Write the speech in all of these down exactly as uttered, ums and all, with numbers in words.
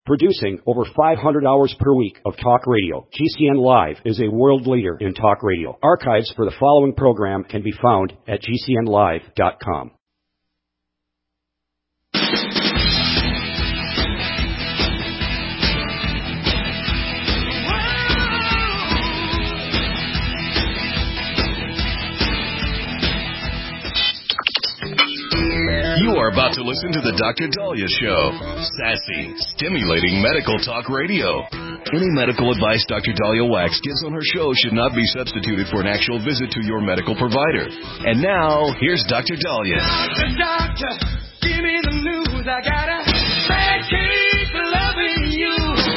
Producing over five hundred hours per week of talk radio, G C N Live is a world leader in talk radio. Archives for the following program can be found at G C N live dot com. You are about to listen to the Doctor Dahlia Show. Sassy, stimulating medical talk radio. Any medical advice Doctor Dahlia Wax gives on her show should not be substituted for an actual visit to your medical provider. And now, here's Doctor Dahlia. Doctor, doctor, give me the news. I gotta keep loving you.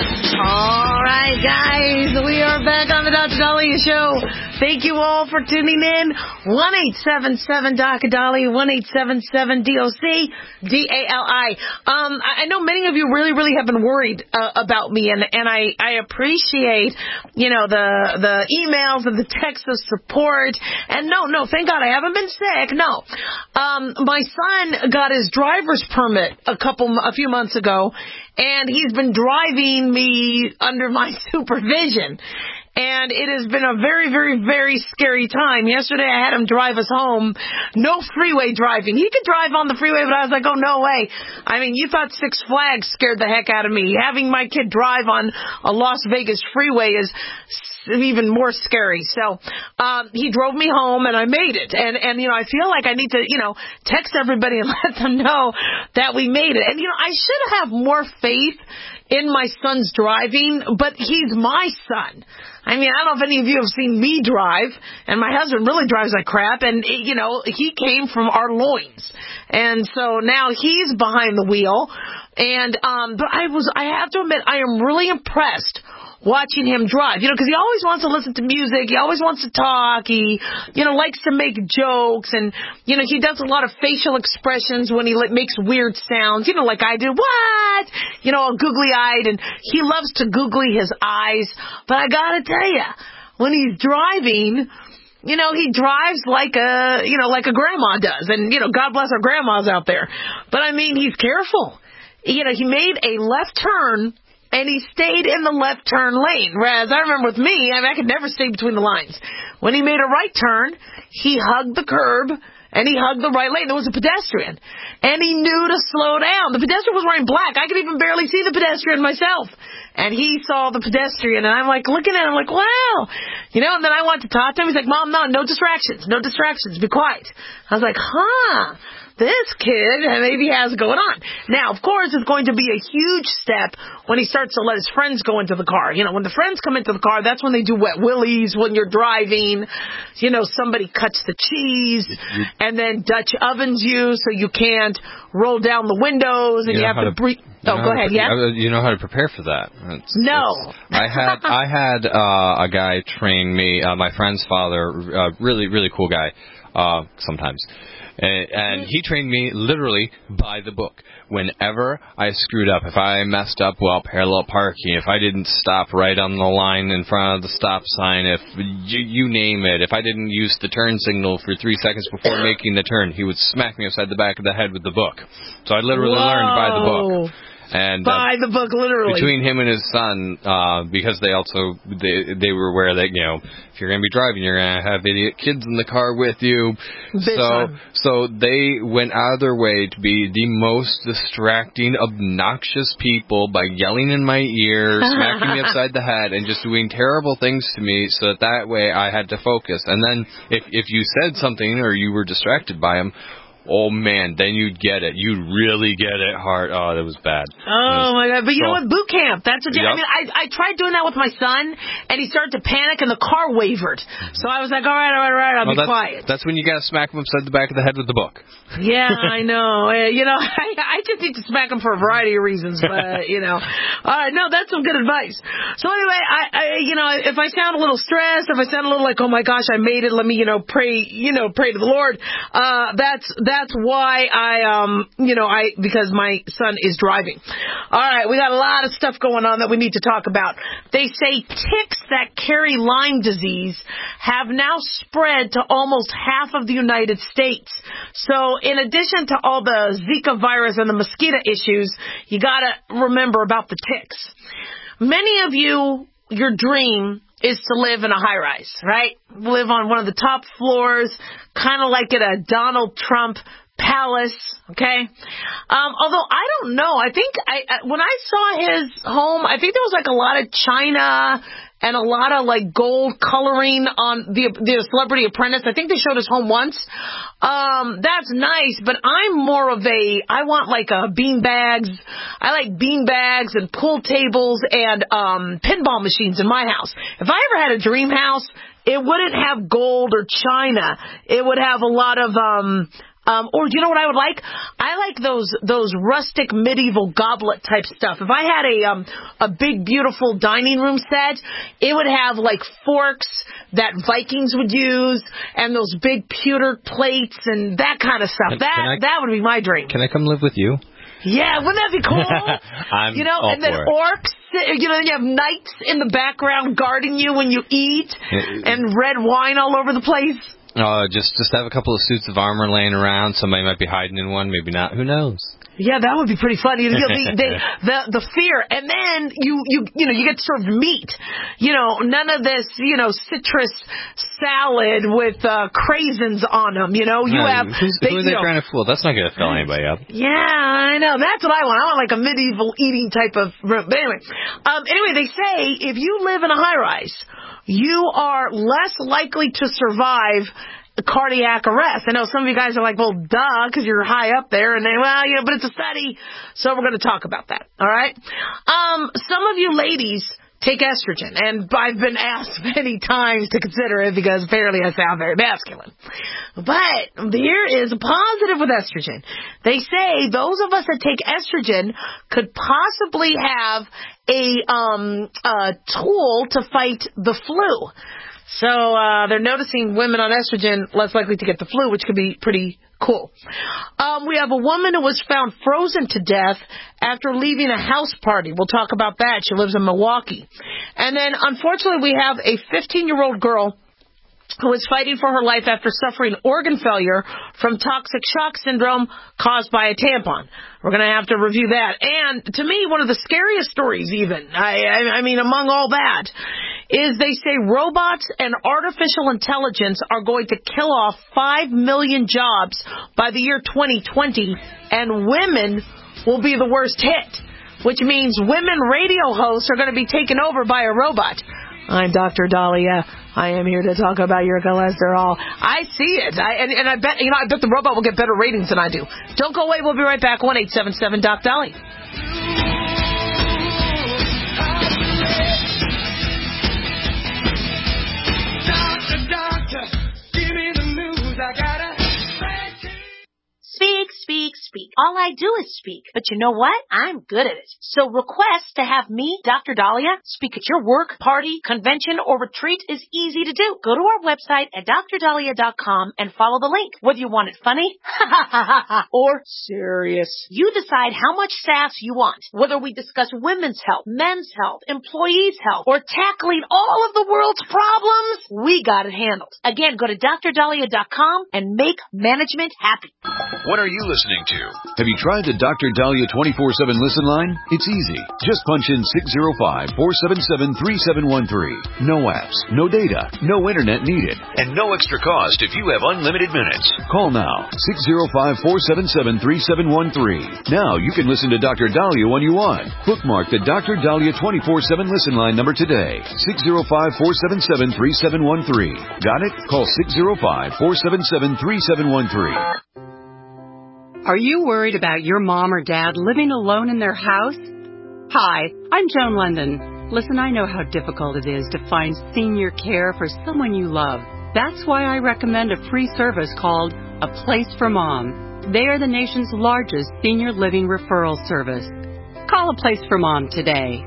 All right, guys, we are back on the Doctor Dahlia Show. Thank you all for tuning in. one eight seven seven D O C Dahlia, one eight seven seven D O C D A L I. Um, I know many of you really, really have been worried uh, about me, and, and I, I appreciate, you know, the the emails and the texts of support. And no, no, thank God I haven't been sick. No. Um, my son got his driver's permit a couple, a few months ago, and he's been driving me under my supervision. And it has been a very, very, very scary time. Yesterday I had him drive us home. No freeway driving. He could drive on the freeway, but I was like, oh, no way. I mean, you thought Six Flags scared the heck out of me. Having my kid drive on a Las Vegas freeway is even more scary. So um, he drove me home, and I made it. And, and, you know, I feel like I need to, you know, text everybody and let them know that we made it. And, you know, I should have more faith in my son's driving, but he's my son. I mean, I don't know if any of you have seen me drive, and my husband really drives like crap, and, you know, he came from our loins. And so now he's behind the wheel. And, um, but I was, I have to admit, I am really impressed watching him drive, you know, because he always wants to listen to music. He always wants to talk. He, you know, likes to make jokes. And, you know, he does a lot of facial expressions when he like, makes weird sounds, you know, like I do. What? You know, all googly-eyed. And he loves to googly his eyes. But I got to tell you, when he's driving, you know, he drives like a, you know, like a grandma does. And, you know, God bless our grandmas out there. But, I mean, he's careful. You know, he made a left turn, and he stayed in the left turn lane. Whereas I remember with me, I mean, I could never stay between the lines. When he made a right turn, he hugged the curb, and he hugged the right lane. There was a pedestrian. And he knew to slow down. The pedestrian was wearing black. I could even barely see the pedestrian myself. And he saw the pedestrian, and I'm like looking at him like, wow. You know, and then I wanted to talk to him. He's like, Mom, no, no distractions. No distractions. Be quiet. I was like, huh. This kid maybe has it going on. Now, of course, it's going to be a huge step when he starts to let his friends go into the car. You know, when the friends come into the car, that's when they do wet willies when you're driving. You know, somebody cuts the cheese, and then Dutch ovens you so you can't roll down the windows, and you, you have to, to breathe. Oh, go ahead, pre- yeah? You know how to prepare for that. It's, no. It's, I had I had uh, a guy train me, uh, my friend's father, uh, really, really cool guy, uh, sometimes. And, and he trained me literally by the book. Whenever I screwed up, if I messed up, well, parallel parking, if I didn't stop right on the line in front of the stop sign, if you, you name it, if I didn't use the turn signal for three seconds before making the turn, he would smack me upside the back of the head with the book. So I literally Whoa. learned by the book. And by uh, the book, literally. Between him and his son, uh, because they also, they they were aware that, you know, if you're going to be driving, you're going to have idiot kids in the car with you. Big so time. so they went out of their way to be the most distracting, obnoxious people by yelling in my ear, smacking me upside the head, and just doing terrible things to me so that that way I had to focus. And then if if you said something or you were distracted by him, oh, man, then you'd get it. You'd really get it hard. Oh, that was bad. Oh, was, my God. But you so, know what? Boot camp. That's what you, yep. I mean, I, I tried doing that with my son, and he started to panic, and the car wavered. So I was like, all right, all right, all right, I'll well, be that's, quiet. That's when you got to smack him upside the back of the head with the book. Yeah, I know. Uh, you know, I, I just need to smack him for a variety of reasons, but, you know. All right, no, that's some good advice. So anyway, I, I, you know, if I sound a little stressed, if I sound a little like, oh, my gosh, I made it, let me, you know, pray, you know, pray to the Lord, uh, that's that's why I, um, you know, I because my son is driving. All right, we got a lot of stuff going on that we need to talk about. They say ticks that carry Lyme disease have now spread to almost half of the United States. So in addition to all the Zika virus and the mosquito issues, you got to remember about the ticks. Many of you, your dream is to live in a high-rise, right? Live on one of the top floors, kind of like at a Donald Trump palace, okay? Um, although I don't know. I think I, when I saw his home, I think there was like a lot of china and a lot of like gold coloring on the the Celebrity Apprentice. I think they showed his home once. Um, that's nice, but I'm more of a, I want like a bean bags. I like bean bags and pool tables and um pinball machines in my house. If I ever had a dream house, it wouldn't have gold or china. It would have a lot of um Um, or do you know what I would like? I like those those rustic medieval goblet type stuff. If I had a um a big beautiful dining room set, it would have like forks that Vikings would use and those big pewter plates and that kind of stuff. Can, that can I, that would be my dream. Can I come live with you? Yeah, wouldn't that be cool? I'm you know, all and then for it. orcs, you know, you have knights in the background guarding you when you eat, and red wine all over the place. Uh, just just have a couple of suits of armor laying around. Somebody might be hiding in one, maybe not. Who knows? Yeah, that would be pretty funny. The, the, the, the fear. And then you, you, you know, you get served meat. You know, none of this, you know, citrus salad with uh, craisins on them. You know, you no, have. Who's, they, who are you they know, trying to fool? That's not going to fill anybody up. Yeah, I know. That's what I want. I want like a medieval eating type of room. But anyway, um, anyway, they say if you live in a high rise, you are less likely to survive cardiac arrest. I know some of you guys are like, well, duh, because you're high up there. And they, well, you know, but it's a study. So we're going to talk about that. All right. Um, some of you ladies take estrogen. And I've been asked many times to consider it because apparently I sound very masculine. But here is a positive with estrogen. They say those of us that take estrogen could possibly have a, um, a tool to fight the flu. So uh, they're noticing women on estrogen less likely to get the flu, which could be pretty cool. Um, we have a woman who was found frozen to death after leaving a house party. We'll talk about that. She lives in Milwaukee. And then, unfortunately, we have a fifteen-year-old girl who is fighting for her life after suffering organ failure from toxic shock syndrome caused by a tampon. We're going to have to review that. And to me, one of the scariest stories even, I, I, I mean, among all that, is they say robots and artificial intelligence are going to kill off five million jobs by the year twenty twenty, and women will be the worst hit, which means women radio hosts are going to be taken over by a robot. I'm Doctor Dahlia. I am here to talk about your cholesterol. I see it. I, and, and I bet, you know, I bet the robot will get better ratings than I do. Don't go away. We'll be right back. one eight seven seven Doc Dahlia. Doctor, doctor, give me the news. I gotta Speak, speak, speak. All I do is speak. But you know what? I'm good at it. So request to have me, Doctor Dahlia, speak at your work, party, convention, or retreat is easy to do. Go to our website at dr dahlia dot com and follow the link. Whether you want it funny or serious, you decide how much sass you want. Whether we discuss women's health, men's health, employees' health, or tackling all of the world's problems, we got it handled. Again, go to dr dahlia dot com and make management happy. What are you listening to? Have you tried the Doctor Dahlia twenty-four seven listen line? It's easy. Just punch in six zero five, four seven seven, three seven one three. No apps, no data, no internet needed, and no extra cost if you have unlimited minutes. Call now, six zero five, four seven seven, three seven one three. Now you can listen to Doctor Dahlia when you want. Bookmark the Doctor Dahlia twenty-four seven listen line number today, six zero five, four seven seven, three seven one three. Got it? Call six zero five, four seven seven, three seven one three. Are you worried about your mom or dad living alone in their house? Hi, I'm Joan London. Listen, I know how difficult it is to find senior care for someone you love. That's why I recommend a free service called A Place for Mom. They are the nation's largest senior living referral service. Call A Place for Mom today.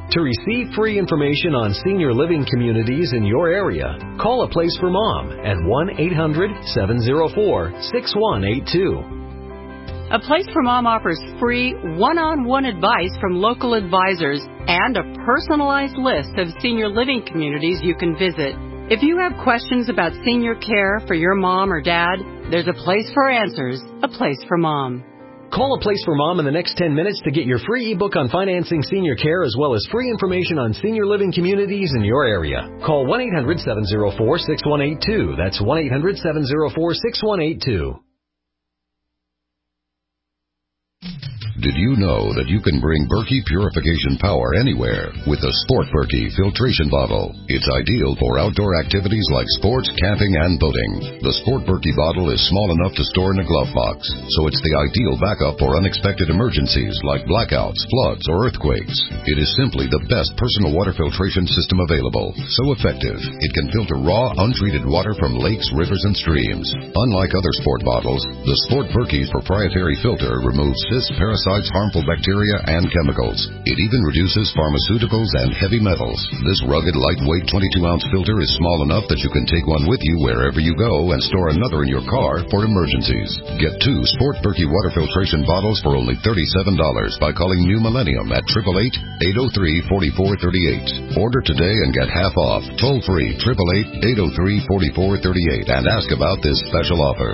To receive free information on senior living communities in your area, call A Place for Mom at one eight hundred seven oh four six one eight two. A Place for Mom offers free one-on-one advice from local advisors and a personalized list of senior living communities you can visit. If you have questions about senior care for your mom or dad, there's a place for answers, A Place for Mom. Call A Place for Mom in the next ten minutes to get your free ebook on financing senior care as well as free information on senior living communities in your area. Call one eight hundred seven oh four six one eight two. That's one eight hundred seven oh four six one eight two. Did you know that you can bring Berkey purification power anywhere with the Sport Berkey filtration bottle? It's ideal for outdoor activities like sports, camping, and boating. The Sport Berkey bottle is small enough to store in a glove box, so it's the ideal backup for unexpected emergencies like blackouts, floods, or earthquakes. It is simply the best personal water filtration system available. So effective, it can filter raw, untreated water from lakes, rivers, and streams. Unlike other sport bottles, the Sport Berkey's proprietary filter removes cysts, parasites, harmful bacteria, and chemicals. It even reduces pharmaceuticals and heavy metals. This rugged, lightweight twenty-two ounce filter is small enough that you can take one with you wherever you go and store another in your car for emergencies. Get two Sport Berkey water filtration bottles for only thirty-seven dollars by calling New Millennium at eight eight eight, eight oh three, four four three eight. Order today and get half off. Toll free eight eight eight, eight oh three, four four three eight and ask about this special offer.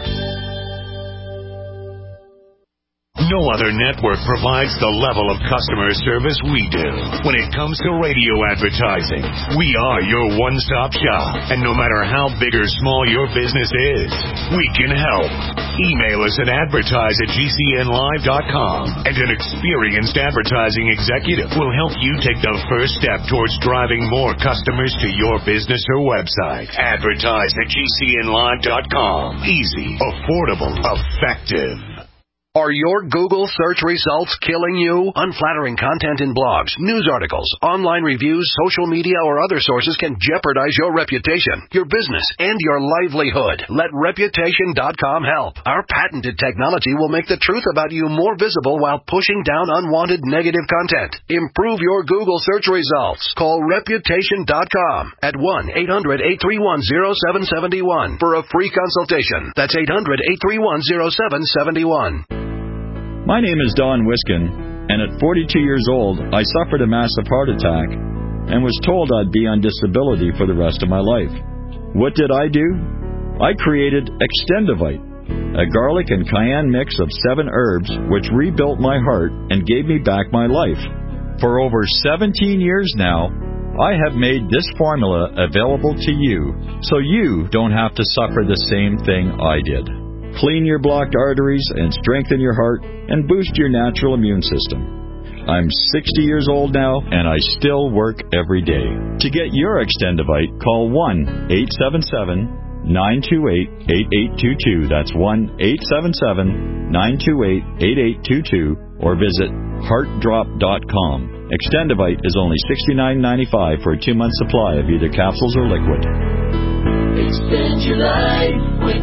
No other network provides the level of customer service we do. When it comes to radio advertising, we are your one-stop shop. And no matter how big or small your business is, we can help. Email us at advertise at G C N live dot com, and an experienced advertising executive will help you take the first step towards driving more customers to your business or website. Advertise at G C N live dot com. Easy, affordable, effective. Are your Google search results killing you? Unflattering content in blogs, news articles, online reviews, social media, or other sources can jeopardize your reputation, your business, and your livelihood. Let Reputation dot com help. Our patented technology will make the truth about you more visible while pushing down unwanted negative content. Improve your Google search results. Call Reputation dot com at one eight hundred, eight three one, oh seven seven one for a free consultation. That's eight hundred, eight three one, oh seven seven one. My name is Don Wiskin, and at forty-two years old, I suffered a massive heart attack and was told I'd be on disability for the rest of my life. What did I do? I created Extendivite, a garlic and cayenne mix of seven herbs which rebuilt my heart and gave me back my life. For over seventeen years now, I have made this formula available to you so you don't have to suffer the same thing I did. Clean your blocked arteries and strengthen your heart and boost your natural immune system. I'm sixty years old now, and I still work every day. To get your Extendivite, call one eight seven seven, nine two eight, eight eight two two. That's one eight seven seven, nine two eight, eight eight two two, or visit heart drop dot com. Extendivite is only sixty-nine ninety-five for a two-month supply of either capsules or liquid. Extend your life with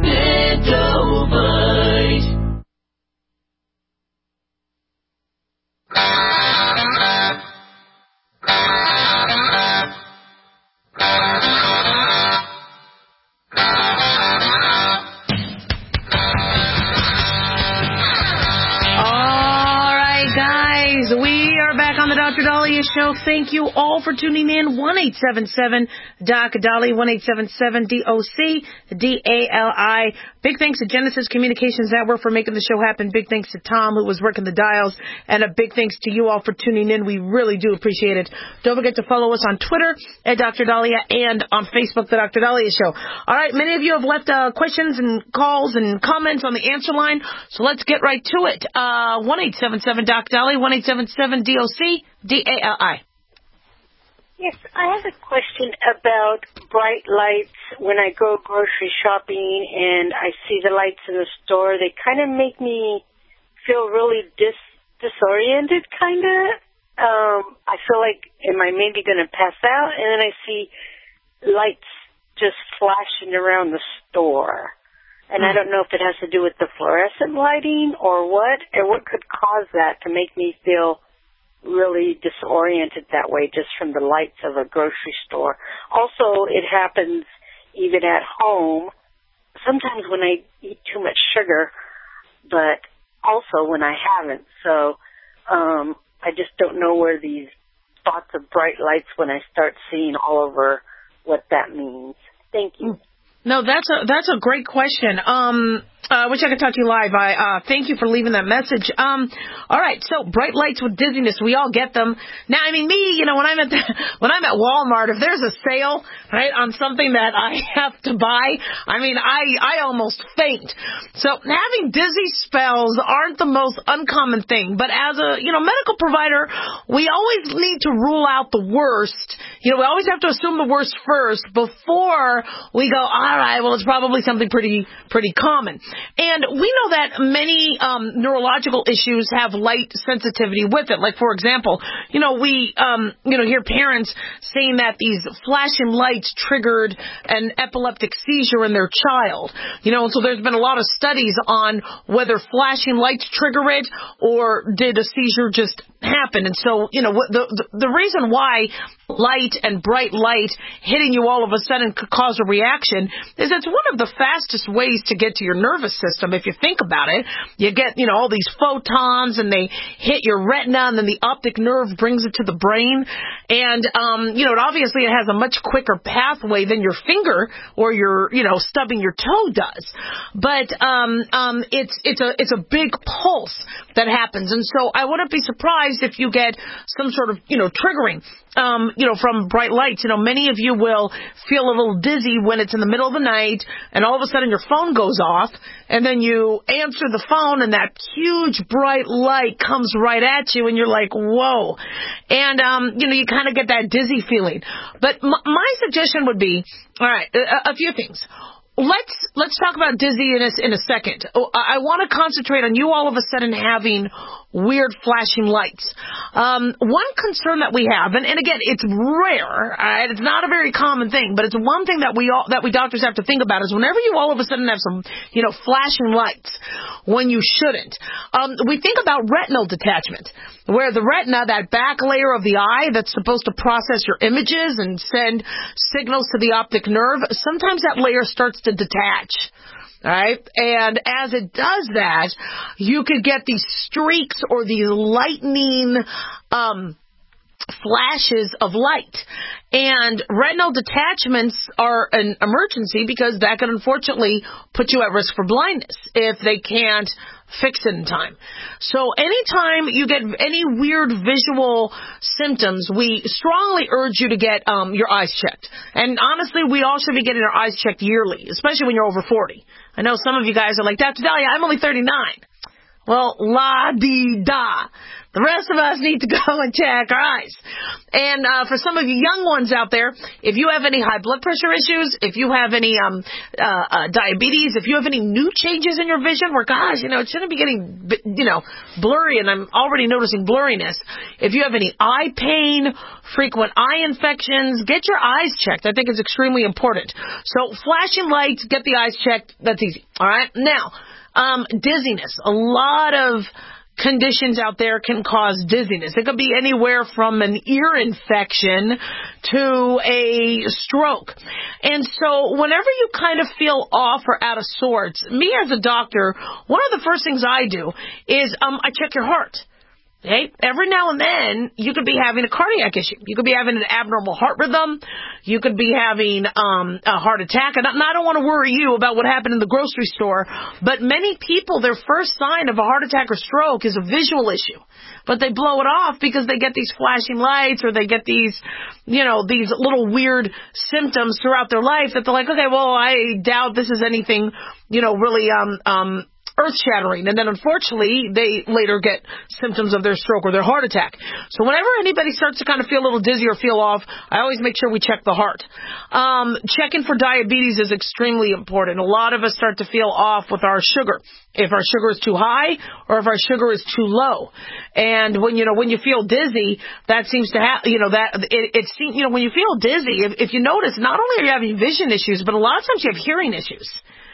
Extendivite. Doctor Daliah Show. Thank you all for tuning in. one eight seven seven, D O C, Dali, one eight seven seven, D O C, D A L I. Big thanks to Genesis Communications Network for making the show happen. Big thanks to Tom, who was working the dials. And a big thanks to you all for tuning in. We really do appreciate it. Don't forget to follow us on Twitter at Doctor Daliah and on Facebook, The Doctor Daliah Show. All right, many of you have left uh, questions and calls and comments on the answer line, so let's get right to it. Uh, one eight seven seven, D O C, Dali, one eight seven seven, D O C, D A L I. Yes, I have a question about bright lights. When I go grocery shopping and I see the lights in the store, they kind of make me feel really dis disoriented, kind of. Um, I feel like, am I maybe going to pass out? And then I see lights just flashing around the store. And I don't know if it has to do with the fluorescent lighting or what, or what could cause that to make me feel really disoriented that way just from the lights of a grocery store. Also, it happens even at home, sometimes when I eat too much sugar, but also when I haven't. So um, I just don't know where these spots of bright lights when I start seeing all over what that means. Thank you. No, that's a that's a great question. Um, I wish I could talk to you live. I uh, thank you for leaving that message. Um, all right, so bright lights with dizziness, we all get them. Now, I mean, me, you know, when I'm at the, when I'm at Walmart, if there's a sale, right, on something that I have to buy, I mean, I I almost faint. So having dizzy spells aren't the most uncommon thing, but as a you know medical provider, we always need to rule out the worst. You know, we always have to assume the worst first before we go, all right, well, it's probably something pretty pretty common. And we know that many um, neurological issues have light sensitivity with it. Like, for example, you know, we, um, you know, hear parents saying that these flashing lights triggered an epileptic seizure in their child. You know, so there's been a lot of studies on whether flashing lights trigger it or did a seizure just happen. And so, you know, the, the, the reason why light and bright light hitting you all of a sudden could cause a reaction is it's one of the fastest ways to get to your nervous system. If you think about it, you get, you know, all these photons and they hit your retina and then the optic nerve brings it to the brain. And, um, you know, it obviously it has a much quicker pathway than your finger or your, you know, stubbing your toe does. But, um, um, it's, it's a, it's a big pulse that happens. And so I wouldn't be surprised if you get some sort of, you know, triggering, um, you know, from bright lights. You know, many of you will feel a little dizzy when it's in the middle of the night and all of a sudden your phone goes off and then you answer the phone and that huge bright light comes right at you and you're like, whoa. And, um, you know, you kind of get that dizzy feeling. But m- my suggestion would be, all right, a, a few things. Let's let's talk about dizziness in a second. I want to concentrate on you all of a sudden having weird flashing lights. Um, one concern that we have, and, and again, it's rare. Right? It's not a very common thing, but it's one thing that we all that we doctors have to think about is whenever you all of a sudden have some, you know, flashing lights when you shouldn't. Um, we think about retinal detachment, where the retina, that back layer of the eye that's supposed to process your images and send signals to the optic nerve, sometimes that layer starts to detach. All right? And as it does that, you could get these streaks or these lightning um, flashes of light. And retinal detachments are an emergency because that can unfortunately put you at risk for blindness if they can't fix it in time. So anytime you get any weird visual symptoms, we strongly urge you to get um, your eyes checked. And honestly, we all should be getting our eyes checked yearly, especially when you're over forty. I know some of you guys are like, Doctor Dahlia, I'm only thirty-nine. Well, la-dee-da. The rest of us need to go and check our eyes. And uh, for some of you young ones out there, if you have any high blood pressure issues, if you have any um, uh, uh, diabetes, if you have any new changes in your vision where, gosh, you know, it shouldn't be getting, you know, blurry, and I'm already noticing blurriness. If you have any eye pain, frequent eye infections, get your eyes checked. I think it's extremely important. So flashing lights, get the eyes checked. That's easy. All right? Now, um, dizziness. A lot of conditions out there can cause dizziness. It could be anywhere from an ear infection to a stroke. And so whenever you kind of feel off or out of sorts, me as a doctor, one of the first things I do is um, I check your heart. Okay? Every now and then, you could be having a cardiac issue. You could be having an abnormal heart rhythm. You could be having um, a heart attack. And I don't want to worry you about what happened in the grocery store, but many people, their first sign of a heart attack or stroke is a visual issue. But they blow it off because they get these flashing lights or they get these, you know, these little weird symptoms throughout their life that they're like, okay, well, I doubt this is anything, you know, really um um earth-shattering, and then unfortunately they later get symptoms of their stroke or their heart attack. So whenever anybody starts to kind of feel a little dizzy or feel off, I always make sure we check the heart. Um, checking for diabetes is extremely important. A lot of us start to feel off with our sugar. If our sugar is too high or if our sugar is too low. And when, you know, when you feel dizzy, that seems to have, you know, that it, it seems, you know, when you feel dizzy, if, if you notice, not only are you having vision issues, but a lot of times you have hearing issues.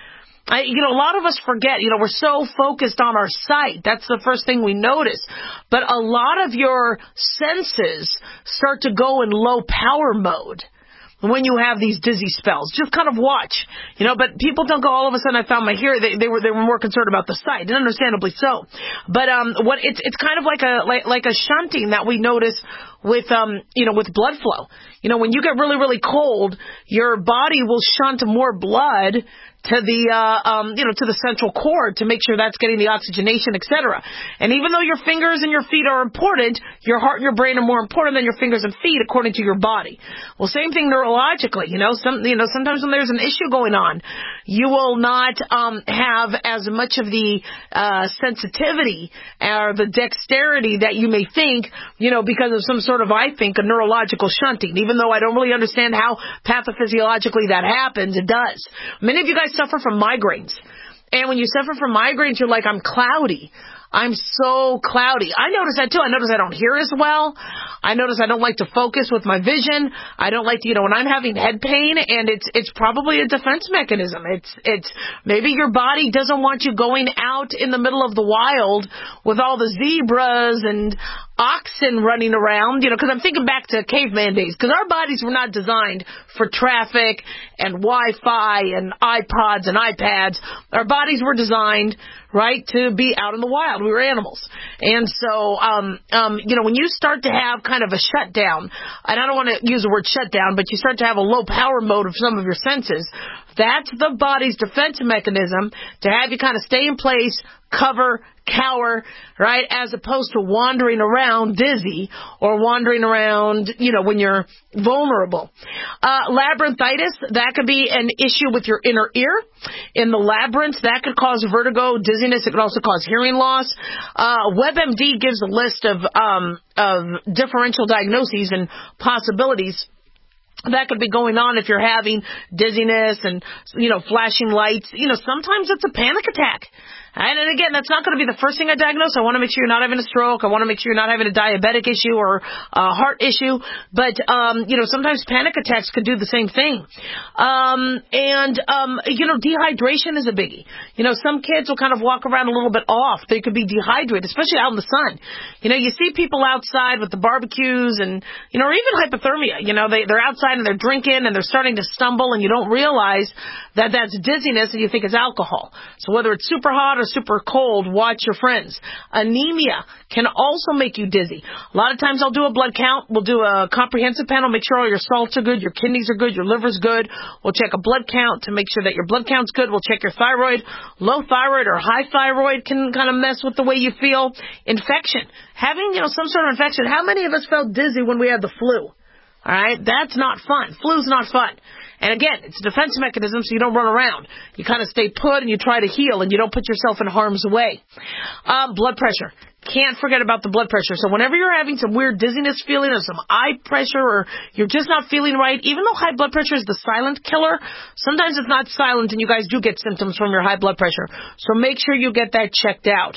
I, you know, a lot of us forget, you know, we're so focused on our sight. That's the first thing we notice. But a lot of your senses start to go in low power mode when you have these dizzy spells. Just kind of watch, you know, but people don't go, all of a sudden I found my hearing. They, they were, they were more concerned about the sight, and understandably so. But, um, what, it's, it's kind of like a, like, like a shunting that we notice with, um, you know, with blood flow. You know, when you get really, really cold, your body will shunt more blood to the, uh, um, you know, to the central cord to make sure that's getting the oxygenation, et cetera. And even though your fingers and your feet are important, your heart and your brain are more important than your fingers and feet according to your body. Well, same thing neurologically. You know, some, you know, sometimes when there's an issue going on, you will not, um, have as much of the, uh, sensitivity or the dexterity that you may think, you know, because of some sort of, I think, a neurological shunting. Even though I don't really understand how pathophysiologically that happens, it does. Many of you guys suffer from migraines. And when you suffer from migraines, you're like, I'm cloudy. I'm so cloudy. I notice that too. I notice I don't hear as well. I notice I don't like to focus with my vision. I don't like to, you know, when I'm having head pain, and it's, it's probably a defense mechanism. It's, it's, maybe your body doesn't want you going out in the middle of the wild with all the zebras and oxen running around, you know, because I'm thinking back to caveman days, because our bodies were not designed for traffic and Wi-Fi and iPods and iPads. Our bodies were designed, right, to be out in the wild. We were animals. And so, um, um, you know, when you start to have kind of a shutdown, and I don't want to use the word shutdown, but you start to have a low power mode of some of your senses, that's the body's defense mechanism to have you kind of stay in place, cover, cower, right, as opposed to wandering around dizzy or wandering around, you know, when you're vulnerable. Uh, labyrinthitis, that could be an issue with your inner ear. In the labyrinth, that could cause vertigo, dizziness. It could also cause hearing loss. Uh, WebMD gives a list of, um, of differential diagnoses and possibilities that could be going on if you're having dizziness and, you know, flashing lights. You know, sometimes it's a panic attack. And, and again, that's not going to be the first thing I diagnose. I want to make sure you're not having a stroke. I want to make sure you're not having a diabetic issue or a heart issue. But, um, you know, sometimes panic attacks could do the same thing. Um, and, um, you know, dehydration is a biggie. You know, some kids will kind of walk around a little bit off. They could be dehydrated, especially out in the sun. You know, you see people outside with the barbecues and, you know, or even hypothermia. You know, they, they're outside and they're drinking and they're starting to stumble, and you don't realize that that's dizziness and you think it's alcohol. So whether it's super hot or super cold, watch your friends. Anemia can also make you dizzy. A lot of times I'll do a blood count. We'll do a comprehensive panel, make sure all your salts are good, your kidneys are good, your liver's good. We'll check a blood count to make sure that your blood count's good. We'll check your thyroid. Low thyroid or high thyroid can kind of mess with the way you feel. Infection. Having, you know, some sort of infection. How many of us felt dizzy when we had the flu? All right? That's not fun. Flu's not fun. And again, it's a defense mechanism, so you don't run around. You kind of stay put and you try to heal, and you don't put yourself in harm's way. Um, blood pressure. Can't forget about the blood pressure. So whenever you're having some weird dizziness feeling or some eye pressure or you're just not feeling right, even though high blood pressure is the silent killer, sometimes it's not silent and you guys do get symptoms from your high blood pressure. So make sure you get that checked out.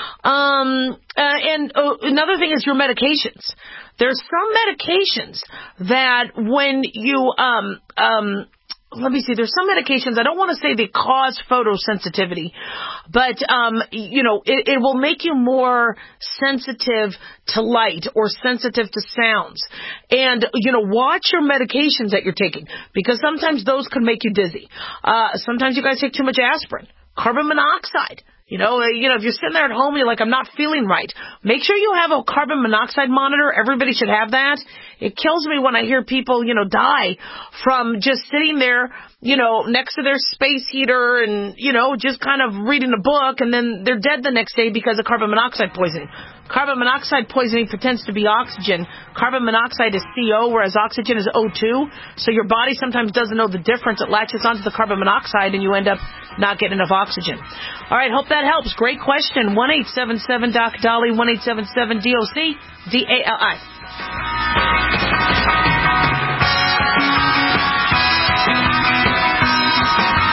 Um, uh, and uh, another thing is your medications. There's some medications that when you, um, um, let me see, there's some medications, I don't want to say they cause photosensitivity, but, um, you know, it, it will make you more sensitive to light or sensitive to sounds. And, you know, watch your medications that you're taking, because sometimes those can make you dizzy. Uh, sometimes you guys take too much aspirin, carbon monoxide. You know, you know, if you're sitting there at home and you're like, I'm not feeling right, make sure you have a carbon monoxide monitor. Everybody should have that. It kills me when I hear people, you know, die from just sitting there, you know, next to their space heater and, you know, just kind of reading a book, and then they're dead the next day because of carbon monoxide poisoning. Carbon monoxide poisoning pretends to be oxygen. Carbon monoxide is C O, whereas oxygen is O two. So your body sometimes doesn't know the difference. It latches onto the carbon monoxide, and you end up not getting enough oxygen. All right, hope that helps. Great question. one eight seven seven Doc Dolly, one eight seven seven D O C D A L I.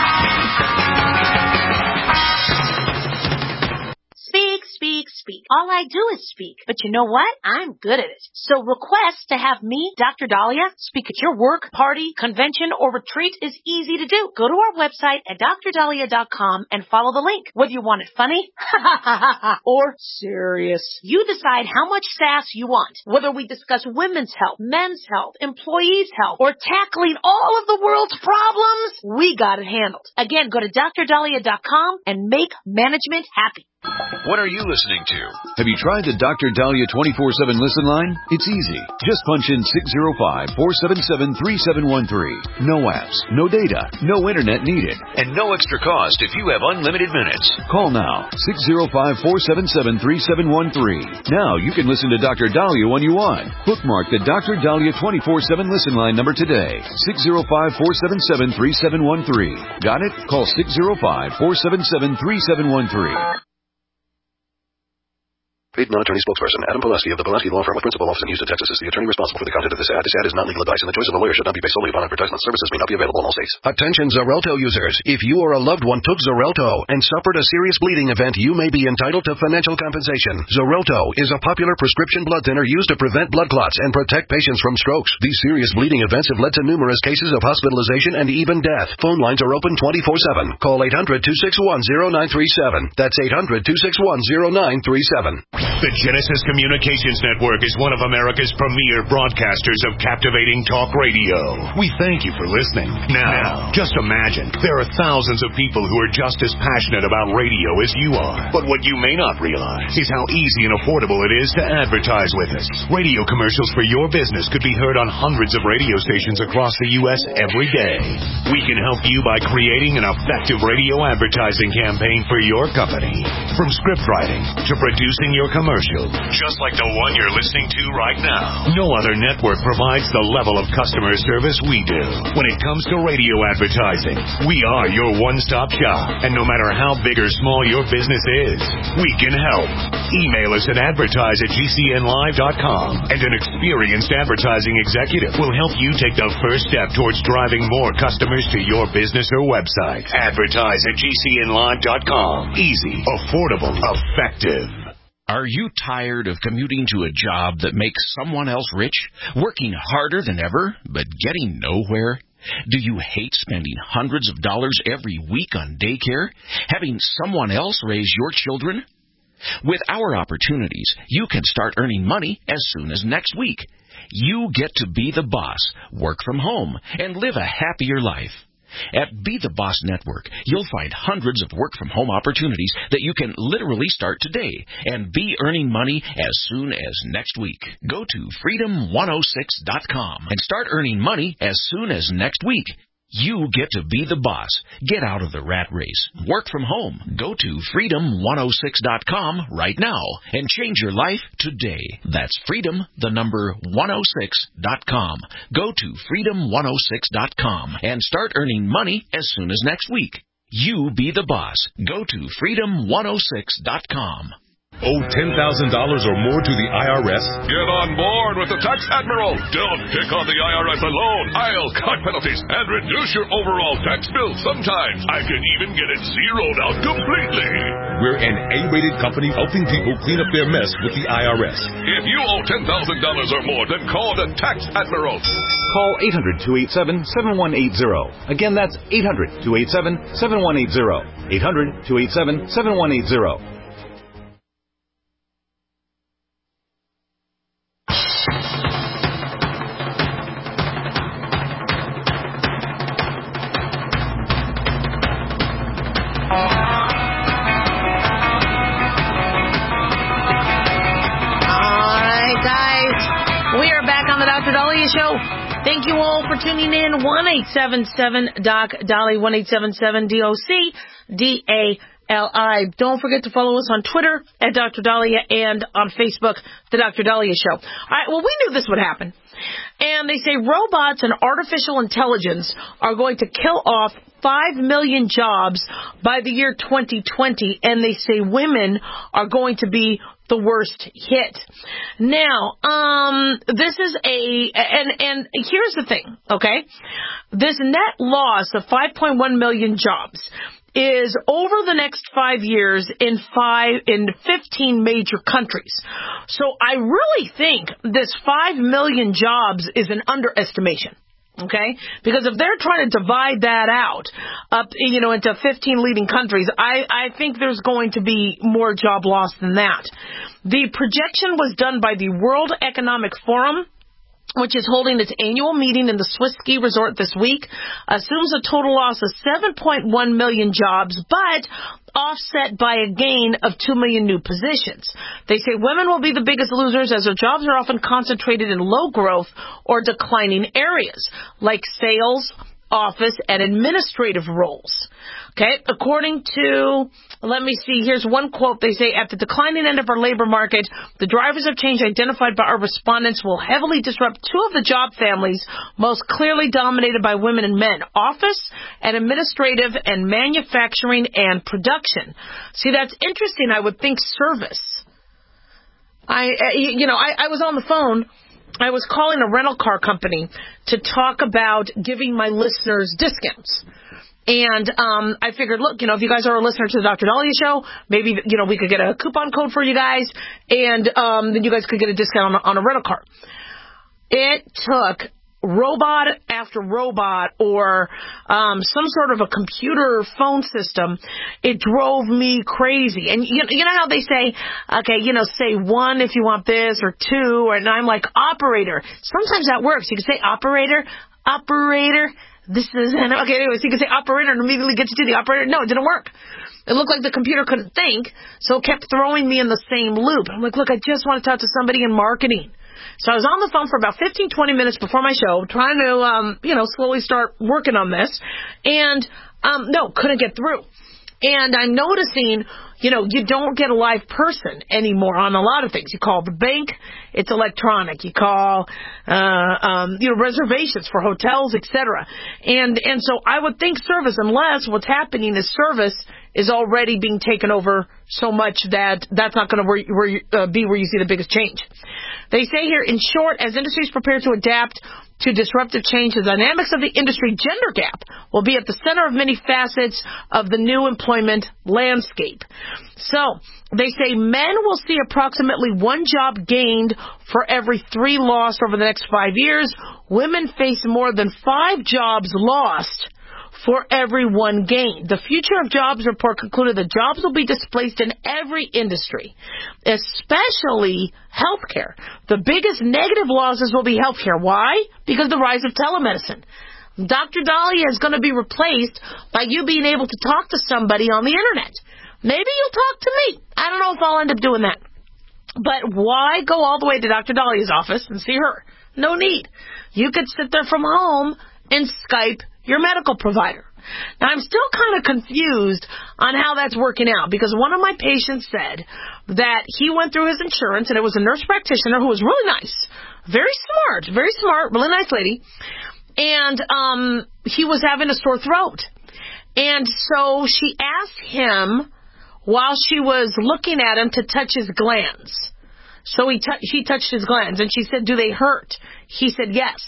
Speak, speak, speak. All I do is speak. But you know what? I'm good at it. So request to have me, Doctor Dahlia, speak at your work, party, convention, or retreat is easy to do. Go to our website at dr dahlia dot com and follow the link. Whether you want it funny or serious, you decide how much sass you want. Whether we discuss women's health, men's health, employees' health, or tackling all of the world's problems, we got it handled. Again, go to dr dahlia dot com and make management happy. What are you listening to? Have you tried the Doctor Dahlia twenty-four seven listen line? It's easy. Just punch in six zero five, four seven seven, three seven one three. No apps, no data, no internet needed, and no extra cost if you have unlimited minutes. Call now, six zero five, four seven seven, three seven one three. Now you can listen to Doctor Dahlia when you want. Bookmark the Doctor Dahlia twenty-four seven listen line number today, six zero five, four seven seven, three seven one three. Got it? Call six zero five, four seven seven, three seven one three. Paid non-attorney spokesperson Adam Pulaski of the Pulaski Law Firm with principal office in Houston, Texas is the attorney responsible for the content of this ad. This ad is not legal advice, and the choice of a lawyer should not be based solely upon advertisement. Services may not be available in all states. Attention Xarelto users. If you or a loved one took Xarelto and suffered a serious bleeding event, you may be entitled to financial compensation. Xarelto is a popular prescription blood thinner used to prevent blood clots and protect patients from strokes. These serious bleeding events have led to numerous cases of hospitalization and even death. Phone lines are open twenty-four seven. Call eight hundred, two six one, zero nine three seven. That's eight hundred, two six one, zero nine three seven. The Genesis Communications Network is one of America's premier broadcasters of captivating talk radio. We thank you for listening. Now, just imagine, there are thousands of people who are just as passionate about radio as you are. But what you may not realize is how easy and affordable it is to advertise with us. Radio commercials for your business could be heard on hundreds of radio stations across the U S every day. We can help you by creating an effective radio advertising campaign for your company. From script writing to producing your commercial, just like the one you're listening to right now. No other network provides the level of customer service we do. When it comes to radio advertising, we are your one-stop shop. And no matter how big or small your business is, we can help. Email us at advertise at g c n live dot com, and an experienced advertising executive will help you take the first step towards driving more customers to your business or website. Advertise at g c n live dot com. Easy, affordable, effective. Are you tired of commuting to a job that makes someone else rich, working harder than ever, but getting nowhere? Do you hate spending hundreds of dollars every week on daycare, having someone else raise your children? With our opportunities, you can start earning money as soon as next week. You get to be the boss, work from home, and live a happier life. At Be the Boss Network, you'll find hundreds of work-from-home opportunities that you can literally start today and be earning money as soon as next week. Go to freedom one oh six dot com and start earning money as soon as next week. You get to be the boss. Get out of the rat race. Work from home. Go to freedom one oh six dot com right now and change your life today. That's freedom, the number one oh six dot com. Go to freedom one oh six dot com and start earning money as soon as next week. You be the boss. Go to freedom one oh six dot com. Owe ten thousand dollars or more to the I R S? Get on board with the Tax Admiral. Don't pick on the I R S alone. I'll cut penalties and reduce your overall tax bill. Sometimes I can even get it zeroed out completely. We're an A-rated company helping people clean up their mess with the I R S. If you owe ten thousand dollars or more, then call the Tax Admiral. Call eight hundred, two eight seven, seven one eight zero. Again, that's eight hundred, two eight seven, seven one eight zero. eight hundred, two eight seven, seven one eight zero. Show. Thank you all for tuning in. one eight seven seven D O C D A L I, one eight seven seven D O C D A L I. Don't forget to follow us on Twitter at Doctor Dahlia and on Facebook, The Doctor Dahlia Show. All right, well, we knew this would happen. And they say robots and artificial intelligence are going to kill off five million jobs by the year twenty twenty, and they say women are going to be the worst hit. Now, um, this is a, and, and here's the thing, okay? This net loss of five point one million jobs is over the next five years in five in fifteen major countries. So I really think this five million jobs is an underestimation. Okay? Because if they're trying to divide that out up, you know, into fifteen leading countries, I, I think there's going to be more job loss than that. The projection was done by the World Economic Forum, which is holding its annual meeting in the Swiss ski resort this week, assumes a total loss of seven point one million jobs, but offset by a gain of two million new positions. They say women will be the biggest losers as their jobs are often concentrated in low growth or declining areas like sales, office, and administrative roles. Okay, according to, let me see, here's one quote. They say, at the declining end of our labor market, the drivers of change identified by our respondents will heavily disrupt two of the job families most clearly dominated by women and men, office and administrative and manufacturing and production. See, that's interesting. I would think service. I, you know, I, I was on the phone. I was calling a rental car company to talk about giving my listeners discounts. And um I figured, look, you know, if you guys are a listener to the Doctor Dahlia Show, maybe, you know, we could get a coupon code for you guys, and um then you guys could get a discount on a, on a rental car. It took robot after robot or um some sort of a computer phone system. It drove me crazy. And you, you know how they say, okay, you know, say one if you want this, or two, or, and I'm like, operator. Sometimes that works. You can say operator, operator. This is, okay, anyways, you can say operator and immediately get you to the operator. No, it didn't work. It looked like the computer couldn't think, so it kept throwing me in the same loop. I'm like, look, I just want to talk to somebody in marketing. So I was on the phone for about fifteen, twenty minutes before my show, trying to, um, you know, slowly start working on this. And, um, no, couldn't get through. And I'm noticing, you know, you don't get a live person anymore on a lot of things. You call the bank, it's electronic. You call, uh, um, you know, reservations for hotels, et cetera. And, and so I would think service, unless what's happening is service is already being taken over so much that that's not going to where, where you, uh, be where you see the biggest change. They say here, in short, as industries prepare to adapt to disruptive change, the dynamics of the industry gender gap will be at the center of many facets of the new employment landscape. So they say men will see approximately one job gained for every three lost over the next five years. Women face more than five jobs lost for every one gained. The Future of Jobs report concluded that jobs will be displaced in every industry, especially healthcare. The biggest negative losses will be healthcare. Why? Because of the rise of telemedicine. Doctor Dahlia is going to be replaced by you being able to talk to somebody on the internet. Maybe you'll talk to me. I don't know if I'll end up doing that. But why go all the way to Doctor Dahlia's office and see her? No need. You could sit there from home and Skype your medical provider. Now, I'm still kind of confused on how that's working out, because one of my patients said that he went through his insurance, and it was a nurse practitioner who was really nice, very smart, very smart, really nice lady, and um, he was having a sore throat. And so she asked him, while she was looking at him, to touch his glands. So he t- she touched his glands, and she said, do they hurt? He said, yes.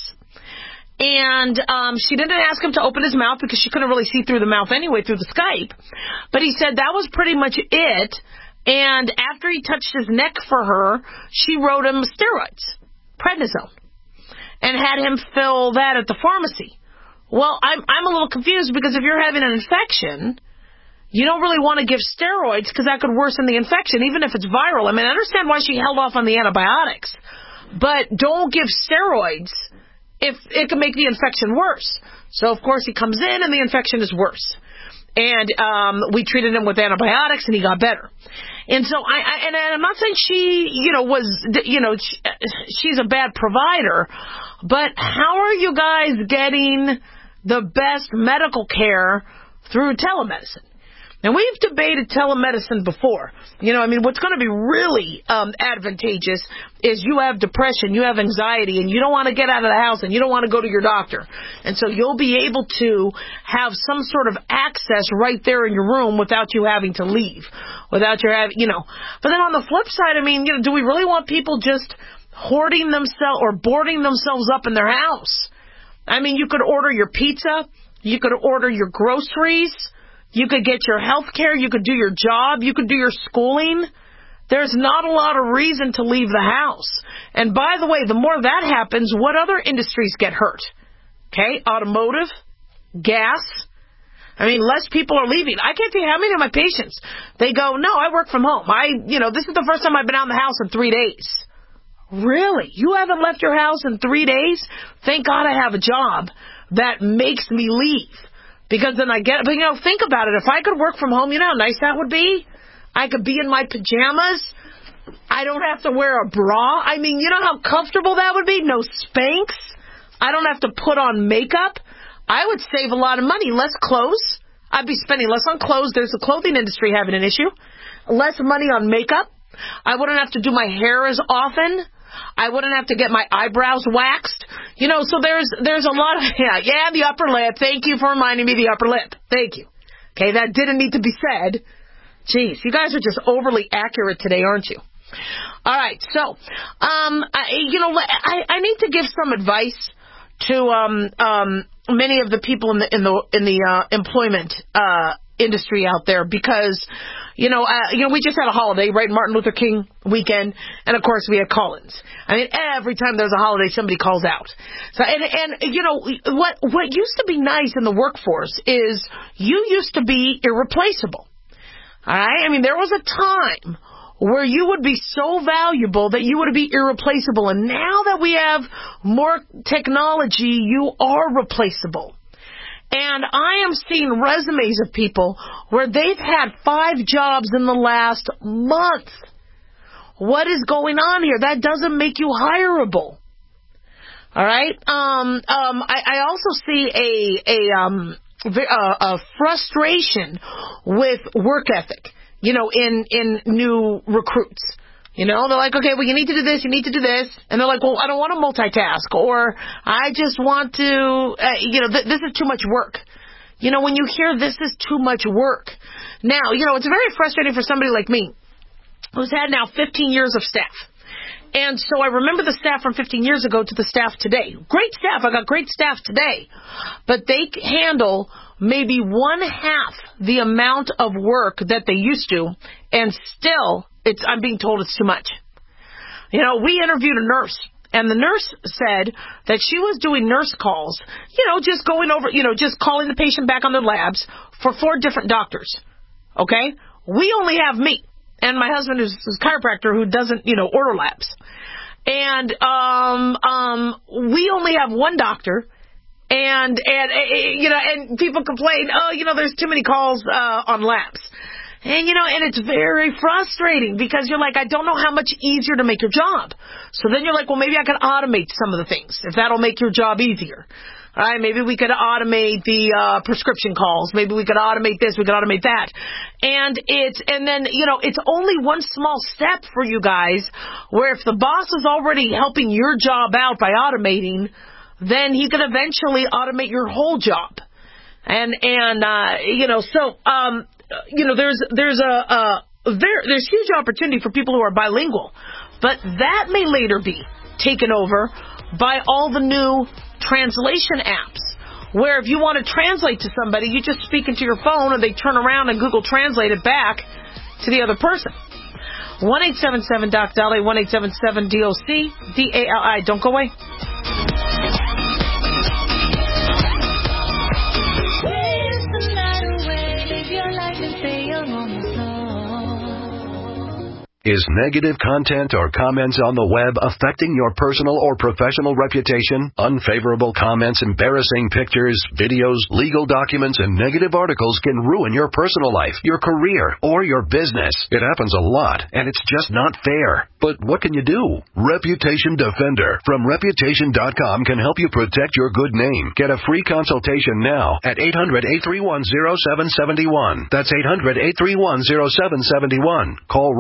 And um, she didn't ask him to open his mouth because she couldn't really see through the mouth anyway through the Skype. But he said that was pretty much it. And after he touched his neck for her, she wrote him steroids, prednisone, and had him fill that at the pharmacy. Well, I'm, I'm a little confused, because if you're having an infection, you don't really want to give steroids because that could worsen the infection, even if it's viral. I mean, I understand why she held off on the antibiotics, but don't give steroids if it can make the infection worse. So, of course, he comes in and the infection is worse. And um, we treated him with antibiotics and he got better. And so, I, I and I'm not saying she, you know, was, you know, she, she's a bad provider, but how are you guys getting the best medical care through telemedicine? Now, we've debated telemedicine before. You know, I mean, what's going to be really um, advantageous is you have depression, you have anxiety, and you don't want to get out of the house, and you don't want to go to your doctor. And so you'll be able to have some sort of access right there in your room without you having to leave, without your having, you know. But then on the flip side, I mean, you know, do we really want people just hoarding themselves or boarding themselves up in their house? I mean, you could order your pizza, you could order your groceries, You could get your health care. You could do your job. You could do your schooling. There's not a lot of reason to leave the house. And by the way, the more that happens, what other industries get hurt? Okay, automotive, gas. I mean, less people are leaving. I can't tell you how many of my patients, they go, no, I work from home. I, you know, this is the first time I've been out of the house in three days. Really? You haven't left your house in three days? Thank God I have a job that makes me leave. Because then I get, but you know, think about it. If I could work from home, you know how nice that would be? I could be in my pajamas. I don't have to wear a bra. I mean, you know how comfortable that would be? No Spanx. I don't have to put on makeup. I would save a lot of money. Less clothes. I'd be spending less on clothes. There's the clothing industry having an issue. Less money on makeup. I wouldn't have to do my hair as often. I wouldn't have to get my eyebrows waxed. You know, so there's there's a lot of, yeah, yeah, the upper lip. Thank you for reminding me the upper lip. Thank you. Okay, that didn't need to be said. Jeez, you guys are just overly accurate today, aren't you? All right, so, um, I, you know, I, I need to give some advice to um, um, many of the people in the in the in the uh, employment uh, industry out there because, you know, uh, you know, we just had a holiday, right? Martin Luther King weekend, and of course we had call-ins. I mean, every time there's a holiday, somebody calls out. So, and and you know, what what used to be nice in the workforce is you used to be irreplaceable. All right, I mean, there was a time where you would be so valuable that you would be irreplaceable. And now that we have more technology, you are replaceable. And I am seeing resumes of people where they've had five jobs in the last month. What is going on here? That doesn't make you hireable. All right. Um, um, I, I also see a a, um, a a frustration with work ethic. You know, in, in new recruits. You know, they're like, okay, well, you need to do this, you need to do this. And they're like, well, I don't want to multitask. Or I just want to, uh, you know, th- this is too much work. You know, when you hear this is too much work. Now, you know, it's very frustrating for somebody like me who's had now fifteen years of staff. And so I remember the staff from fifteen years ago to the staff today. Great staff. I got great staff today. But they handle maybe one half the amount of work that they used to, and still, it's I'm being told it's too much. You know, we interviewed a nurse, and the nurse said that she was doing nurse calls, you know, just going over, you know, just calling the patient back on their labs for four different doctors. Okay? We only have me, and my husband is a chiropractor who doesn't, you know, order labs. And um, um, we only have one doctor. And, and, you know, and people complain, oh, you know, there's too many calls, uh, on labs. And, you know, and it's very frustrating because you're like, I don't know how much easier to make your job. So then you're like, well, maybe I could automate some of the things if that'll make your job easier. All right, maybe we could automate the, uh, prescription calls. Maybe we could automate this, we could automate that. And it's, and then, you know, it's only one small step for you guys where if the boss is already helping your job out by automating, then he can eventually automate your whole job. And, and, uh, you know, so, um, you know, there's, there's a, a there, there's huge opportunity for people who are bilingual, but that may later be taken over by all the new translation apps, where if you want to translate to somebody, you just speak into your phone and they turn around and Google Translate it back to the other person. one eight seven seven doc Dolly, one eight seven seven D O C, D A L I. Don't go away. Is negative content or comments on the web affecting your personal or professional reputation? Unfavorable comments, embarrassing pictures, videos, legal documents, and negative articles can ruin your personal life, your career, or your business. It happens a lot, and it's just not fair. But what can you do? Reputation Defender from Reputation dot com can help you protect your good name. Get a free consultation now at eight hundred, eight three one, zero seven seven one. That's eight hundred, eight three one, zero seven seven one. Call right now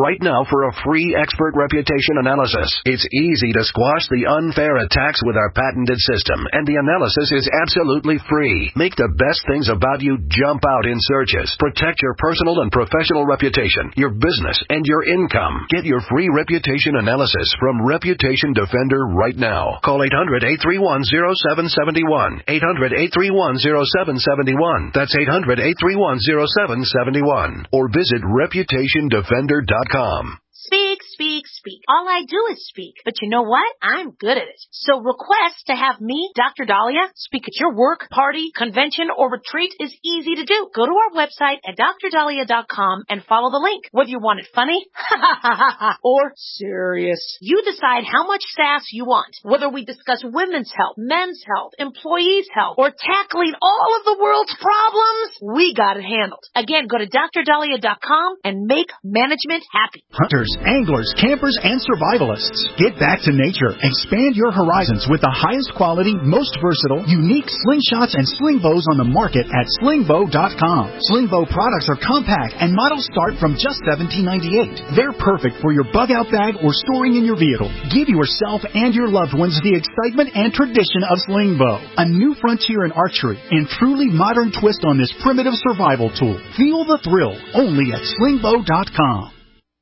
for a free expert reputation analysis. It's easy to squash the unfair attacks with our patented system, and the analysis is absolutely free. Make the best things about you jump out in searches. Protect your personal and professional reputation, your business, and your income. Get your free reputation analysis from Reputation Defender right now. Call eight hundred, eight three one, zero seven seven one. eight hundred, eight three one, zero seven seven one. That's eight hundred, eight three one, zero seven seven one. Or visit reputation defender dot com. Speak, speak, speak. All I do is speak. But you know what? I'm good at it. So request to have me, Doctor Dahlia, speak at your work, party, convention, or retreat is easy to do. Go to our website at dr dahlia dot com and follow the link. Whether you want it funny or serious, you decide how much sass you want. Whether we discuss women's health, men's health, employees' health, or tackling all of the world's problems, we got it handled. Again, go to dr dahlia dot com and make management happy. Hunters, anglers, campers, and survivalists. Get back to nature. Expand your horizons with the highest quality, most versatile, unique slingshots and sling bows on the market at sling bow dot com. Sling bow products are compact and models start from just seventeen ninety-eight. They're perfect for your bug out bag or storing in your vehicle. Give yourself and your loved ones the excitement and tradition of sling bow. A new frontier in archery and truly modern twist on this primitive survival tool. Feel the thrill only at sling bow dot com.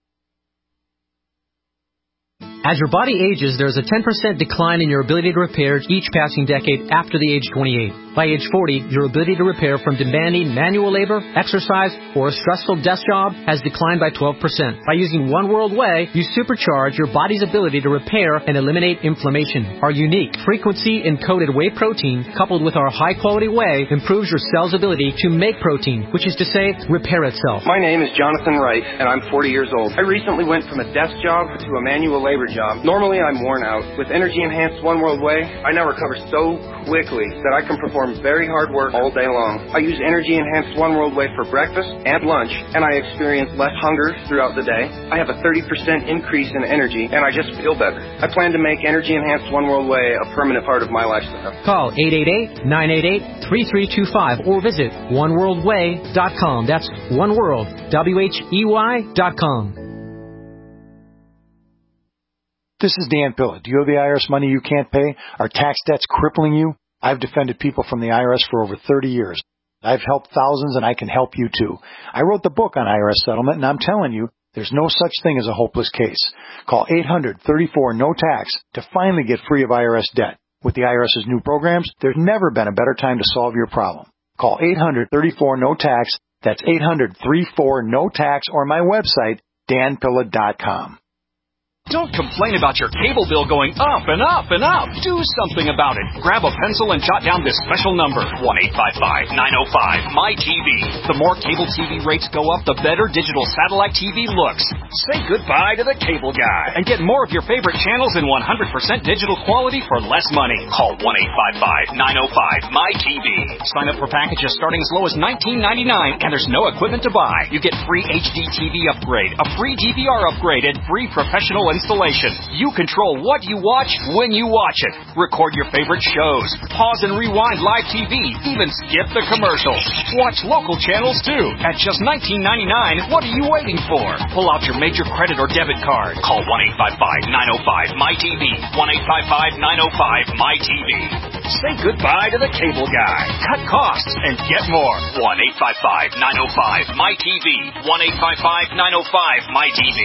As your body ages, there's a ten percent decline in your ability to repair each passing decade after the age twenty-eight. By age forty, your ability to repair from demanding manual labor, exercise, or a stressful desk job has declined by twelve percent. By using One World Whey, you supercharge your body's ability to repair and eliminate inflammation. Our unique frequency-encoded whey protein, coupled with our high-quality whey, improves your cell's ability to make protein, which is to say, repair itself. My name is Jonathan Wright, and I'm forty years old. I recently went from a desk job to a manual labor job. Normally, I'm worn out. With Energy Enhanced One World Whey, I now recover so quickly that I can perform very hard work all day long. I use Energy Enhanced One World Whey for breakfast and lunch, and I experience less hunger throughout the day. I have a thirty percent increase in energy, and I just feel better. I plan to make Energy Enhanced One World Whey a permanent part of my lifestyle. Call eight eight eight, nine eight eight, three three two five or visit one world whey dot com. That's One World, W H E Y dot com. This is Dan Pilla. Do you owe the I R S money you can't pay? Are tax debts crippling you? I've defended people from the I R S for over thirty years. I've helped thousands, and I can help you too. I wrote the book on I R S settlement, and I'm telling you, there's no such thing as a hopeless case. Call eight hundred, thirty-four, no tax to finally get free of I R S debt. With the IRS's new programs, there's never been a better time to solve your problem. Call eight hundred, thirty-four, no tax. That's eight hundred, thirty-four, no tax, or my website, dan pilla dot com. Don't complain about your cable bill going up and up and up. Do something about it. Grab a pencil and jot down this special number, one eight five five, nine oh five, M Y T V. The more cable T V rates go up, the better digital satellite T V looks. Say goodbye to the cable guy and get more of your favorite channels in one hundred percent digital quality for less money. Call one eight five five, nine oh five, M Y T V. Sign up for packages starting as low as nineteen ninety-nine, and there's no equipment to buy. You get free H D T V upgrade, a free D V R upgrade, and free professional installation. You control what you watch when you watch it. Record your favorite shows. Pause and rewind live T V. Even skip the commercials. Watch local channels too. At just nineteen ninety-nine, what are you waiting for? Pull out your major credit or debit card. Call one eight five five, nine oh five, M Y T V. one eight five five, nine oh five, M Y T V. Say goodbye to the cable guy. Cut costs and get more. one eight five five, nine oh five, M Y T V. one eight five five, nine oh five, M Y T V.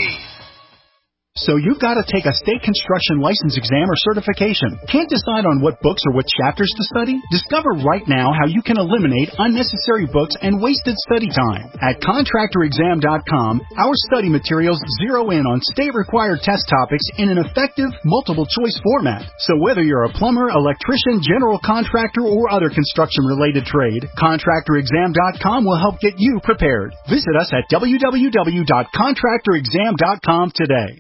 So you've got to take a state construction license exam or certification. Can't decide on what books or what chapters to study? Discover right now how you can eliminate unnecessary books and wasted study time. At contractor exam dot com, our study materials zero in on state-required test topics in an effective, multiple-choice format. So whether you're a plumber, electrician, general contractor, or other construction-related trade, contractor exam dot com will help get you prepared. Visit us at w w w dot contractor exam dot com today.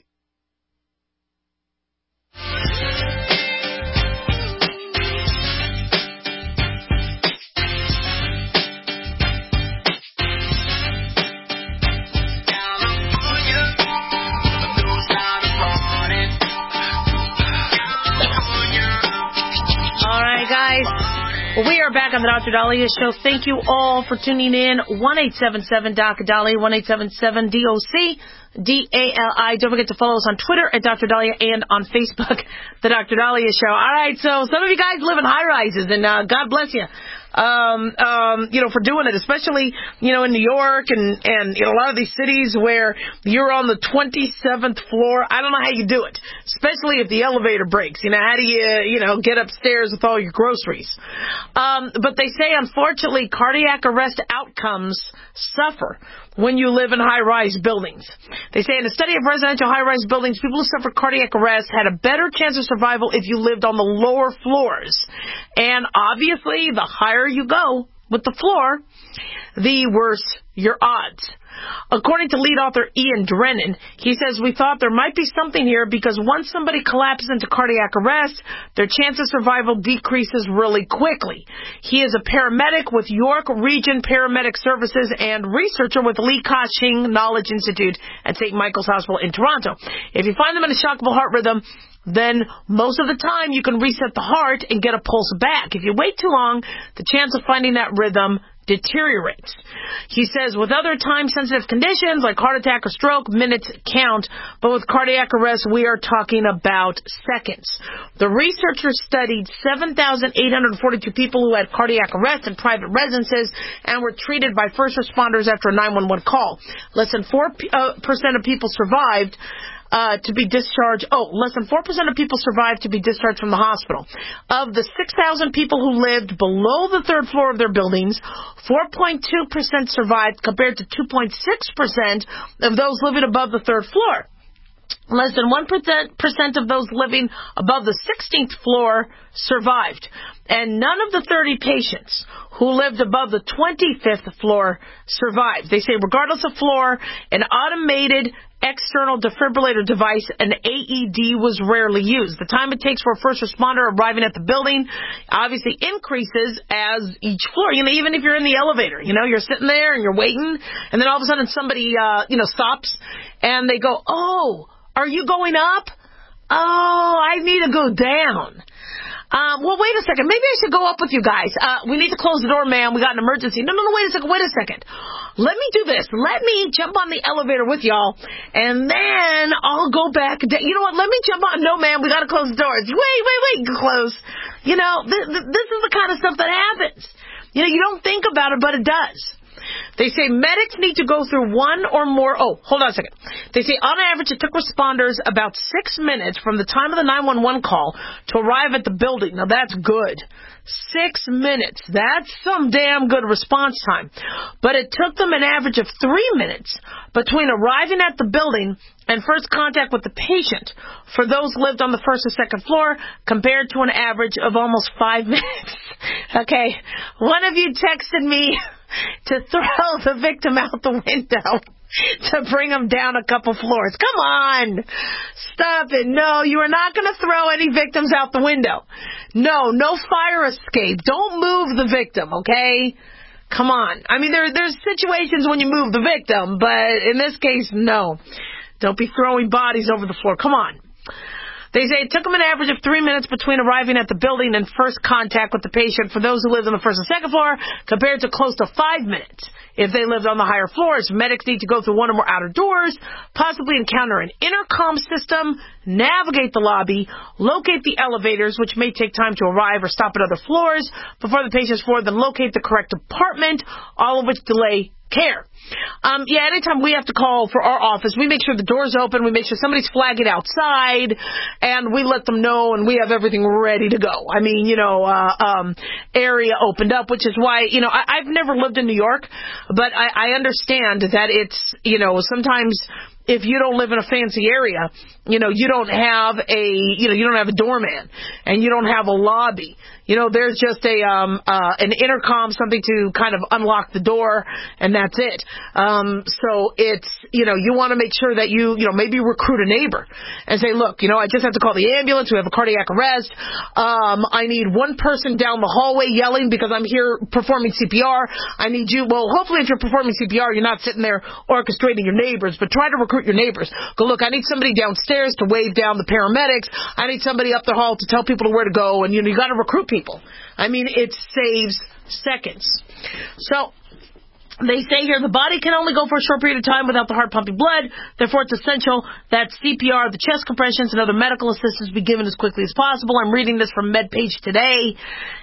We are back on the Doctor Dahlia Show. Thank you all for tuning in. one eight seven seven, D O C, Dahlia, one eight seven seven, D O C. D A L I. Don't forget to follow us on Twitter at Doctor Dahlia and on Facebook, The Doctor Dahlia Show. All right, so some of you guys live in high-rises, and uh, God bless you. Um, um, you know, for doing it, especially, you know, in New York and, and, you know, a lot of these cities where you're on the twenty-seventh floor. I don't know how you do it, especially if the elevator breaks. You know, how do you, you know, get upstairs with all your groceries? Um, but they say, unfortunately, cardiac arrest outcomes suffer when you live in high-rise buildings. They say in a study of residential high-rise buildings, people who suffered cardiac arrest had a better chance of survival if you lived on the lower floors. And obviously, the higher you go with the floor, the worse your odds. According to lead author Ian Drennan, he says, we thought there might be something here because once somebody collapses into cardiac arrest, their chance of survival decreases really quickly. He is a paramedic with York Region Paramedic Services and researcher with Lee Ka-shing Knowledge Institute at Saint Michael's Hospital in Toronto. If you find them in a shockable heart rhythm, then most of the time you can reset the heart and get a pulse back. If you wait too long, the chance of finding that rhythm deteriorates. He says with other time-sensitive conditions like heart attack or stroke, minutes count, but with cardiac arrest, we are talking about seconds. The researchers studied seven thousand eight hundred forty-two people who had cardiac arrest in private residences and were treated by first responders after a nine one one call. Less than four percent of people survived Uh, to be discharged. Oh, less than four percent of people survived to be discharged from the hospital. Of the six thousand people who lived below the third floor of their buildings, four point two percent survived compared to two point six percent of those living above the third floor. Less than one percent of those living above the sixteenth floor survived. And none of the thirty patients who lived above the twenty-fifth floor survived. They say regardless of floor, an automated external defibrillator device, an A E D, was rarely used. The time it takes for a first responder arriving at the building obviously increases as each floor. You know, even if you're in the elevator, you know, you're sitting there and you're waiting, and then all of a sudden somebody, uh, you know, stops, and they go, oh, are you going up? Oh, I need to go down. Um, well, wait a second. Maybe I should go up with you guys. Uh, we need to close the door, ma'am. We got an emergency. No, no, no, wait a second. Wait a second. Let me do this. Let me jump on the elevator with y'all, and then I'll go back. You know what? Let me jump on. No, ma'am. We got to close the doors. Wait, wait, wait. Close. You know, th- th- this is the kind of stuff that happens. You know, you don't think about it, but it does. They say medics need to go through one or more. Oh, hold on a second. They say on average it took responders about six minutes from the time of the nine one one call to arrive at the building. Now that's good. Six minutes. That's some damn good response time. But it took them an average of three minutes between arriving at the building and first contact with the patient for those who lived on the first or second floor compared to an average of almost five minutes. Okay. One of you texted me to throw the victim out the window to bring them down a couple floors. Come on. Stop it. No, you are not going to throw any victims out the window. No, no fire escape. Don't move the victim, okay? Come on. I mean, there, there's situations when you move the victim, but in this case, no. Don't be throwing bodies over the floor. Come on. They say it took them an average of three minutes between arriving at the building and first contact with the patient for those who lived on the first and second floor, compared to close to five minutes if they lived on the higher floors. Medics need to go through one or more outer doors, possibly encounter an intercom system, navigate the lobby, locate the elevators, which may take time to arrive or stop at other floors before the patient's floor, then locate the correct department, all of which delay care. Um, yeah, anytime we have to call for our office, we make sure the door's open, we make sure somebody's flagging outside, and we let them know, and we have everything ready to go. I mean, you know, uh, um, area opened up, which is why, you know, I, I've never lived in New York, but I, I understand that it's, you know, sometimes if you don't live in a fancy area, you know, you don't have a, you know, you don't have a doorman, and you don't have a lobby. You know, there's just a um uh an intercom, something to kind of unlock the door, and that's it. Um so it's, you know, you want to make sure that you, you know, maybe recruit a neighbor and say, look, you know, I just have to call the ambulance, we have a cardiac arrest, um I need one person down the hallway yelling because I'm here performing C P R. I need you, well, hopefully if you're performing C P R, you're not sitting there orchestrating your neighbors, but try to recruit your neighbors. Go, look, I need somebody downstairs to wave down the paramedics. I need somebody up the hall to tell people where to go, and you know, you got to recruit people. I mean, it saves seconds. So, They say here the body can only go for a short period of time without the heart pumping blood. Therefore, it's essential that C P R, the chest compressions, and other medical assistance be given as quickly as possible. I'm reading this from MedPage Today.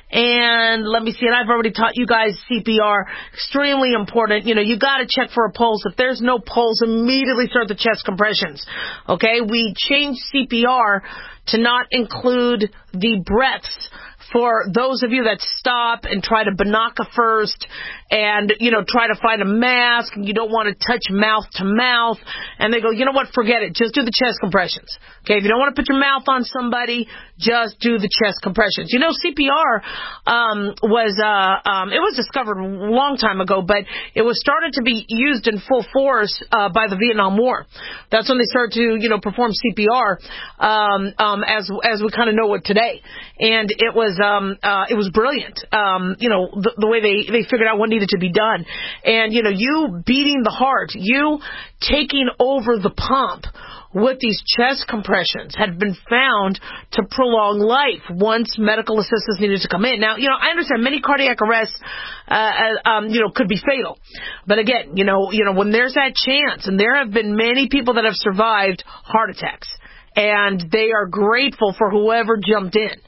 And let me see it. I've already taught you guys C P R. Extremely important. You know, you got to check for a pulse. If there's no pulse, immediately start the chest compressions. Okay? We changed C P R to not include the breaths. For those of you that stop and try to Banaka first and, you know, try to find a mask and you don't want to touch mouth to mouth, and they go, you know what, forget it. Just do the chest compressions. Okay, if you don't want to put your mouth on somebody, just do the chest compressions. You know, C P R um, was, uh, um, it was discovered a long time ago, but it was started to be used in full force uh, by the Vietnam War. That's when they started to, you know, perform C P R um, um, as as we kind of know it today. And it was Um, uh, it was brilliant, um, you know, the, the way they, they figured out what needed to be done. And, you know, you beating the heart, you taking over the pump with these chest compressions had been found to prolong life once medical assistance needed to come in. Now, you know, I understand many cardiac arrests, uh, um, you know, could be fatal. But again, you know, you know, when there's that chance, and there have been many people that have survived heart attacks, and they are grateful for whoever jumped in.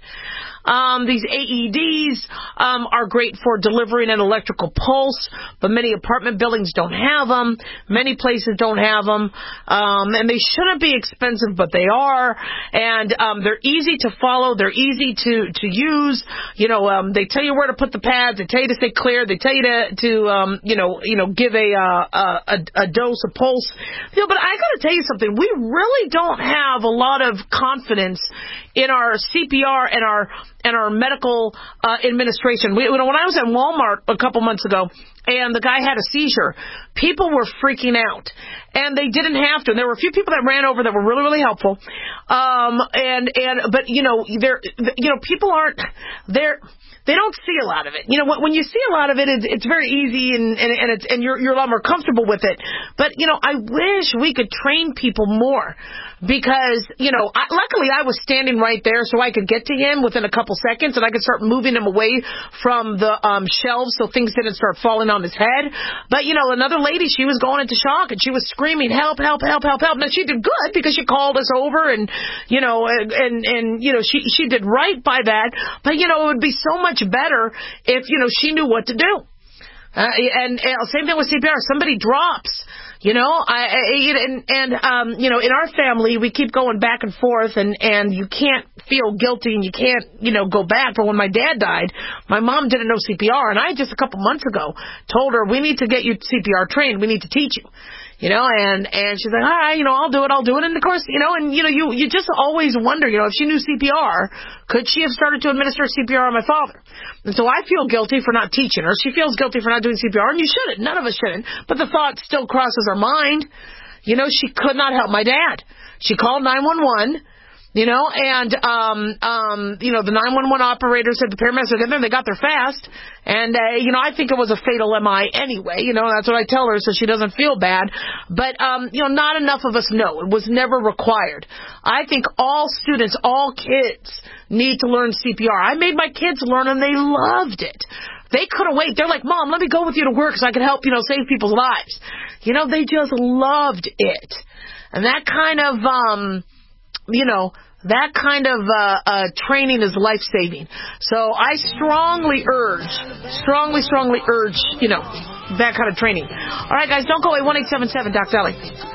Um, these A E Ds um, are great for delivering an electrical pulse, but many apartment buildings don't have them. Many places don't have them, um, and they shouldn't be expensive, but they are. And um, they're easy to follow. They're easy to to use. You know, um, they tell you where to put the pads. They tell you to stay clear. They tell you to to um, you know you know give a uh, a, a dose, a pulse. You know, but I got to tell you something. We really don't have a lot of confidence in our C P R and our and our medical uh, administration. We, you know, when I was at Walmart a couple months ago, and the guy had a seizure, people were freaking out, and they didn't have to. And there were a few people that ran over that were really, really helpful. Um, and and but you know, they're you know, people aren't they're. They don't see a lot of it. You know, when you see a lot of it, it's, it's very easy and, and, and, it's, and you're, you're a lot more comfortable with it. But, you know, I wish we could train people more because, you know, I, luckily I was standing right there so I could get to him within a couple seconds and I could start moving him away from the um, shelves so things didn't start falling on his head. But, you know, another lady, she was going into shock and she was screaming, help, help, help, help, help. Now, she did good because she called us over and, you know, and, and, and you know, she, she did right by that. But, you know, it would be so much better if, you know, she knew what to do. Uh, and, and same thing with C P R. Somebody drops, you know, I, I and, and, um, you know, in our family, we keep going back and forth and, and you can't feel guilty and you can't, you know, go back. But when my dad died, my mom didn't know C P R. And I just a couple months ago told her, we need to get you C P R trained. We need to teach you. You know, and, and she's like, all right, you know, I'll do it, I'll do it. And of course, you know, and, you know, you, you just always wonder, you know, if she knew C P R, could she have started to administer C P R on my father? And so I feel guilty for not teaching her. She feels guilty for not doing C P R, and you shouldn't. None of us shouldn't. But the thought still crosses our mind. You know, she could not help my dad. She called nine one one. You know, and, um, um, you know, the nine one one operator said the paramedics are getting there. They got there fast. And, uh, you know, I think it was a fatal M I anyway. You know, that's what I tell her so she doesn't feel bad. But, um, you know, not enough of us know. It was never required. I think all students, all kids need to learn C P R. I made my kids learn and they loved it. They couldn't wait. They're like, Mom, let me go with you to work so I can help, you know, save people's lives. You know, they just loved it. And that kind of, um, you know, that kind of uh, uh, training is life-saving. So I strongly urge, strongly, strongly urge, you know, that kind of training. All right, guys, don't go away. one eight seven seven Doc Dali.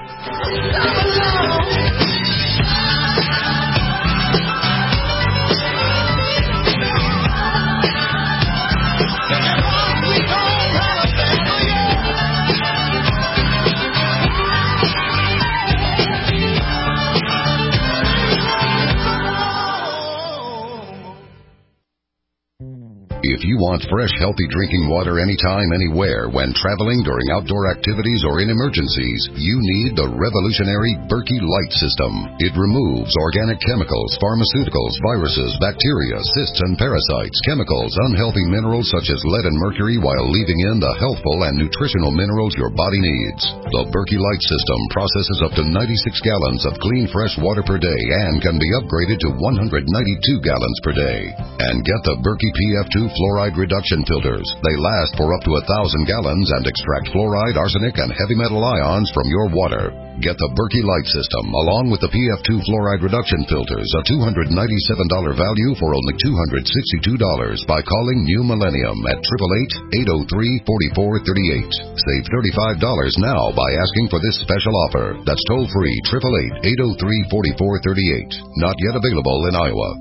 If you want fresh, healthy drinking water anytime, anywhere, when traveling, during outdoor activities, or in emergencies, you need the revolutionary Berkey Light System. It removes organic chemicals, pharmaceuticals, viruses, bacteria, cysts and parasites, chemicals, unhealthy minerals such as lead and mercury, while leaving in the healthful and nutritional minerals your body needs. The Berkey Light System processes up to ninety-six gallons of clean, fresh water per day and can be upgraded to one hundred ninety-two gallons per day. And get the Berkey P F two fluoride reduction filters. They last for up to a thousand gallons and extract fluoride, arsenic, and heavy metal ions from your water. Get the Berkey Light System along with the P F two fluoride reduction filters, a two hundred ninety-seven dollars value for only two hundred sixty-two dollars by calling New Millennium at eight eight eight, eight oh three, four four three eight. Save thirty-five dollars now by asking for this special offer. That's toll free, eight eight eight, eight oh three, four four three eight. Not yet available in Iowa.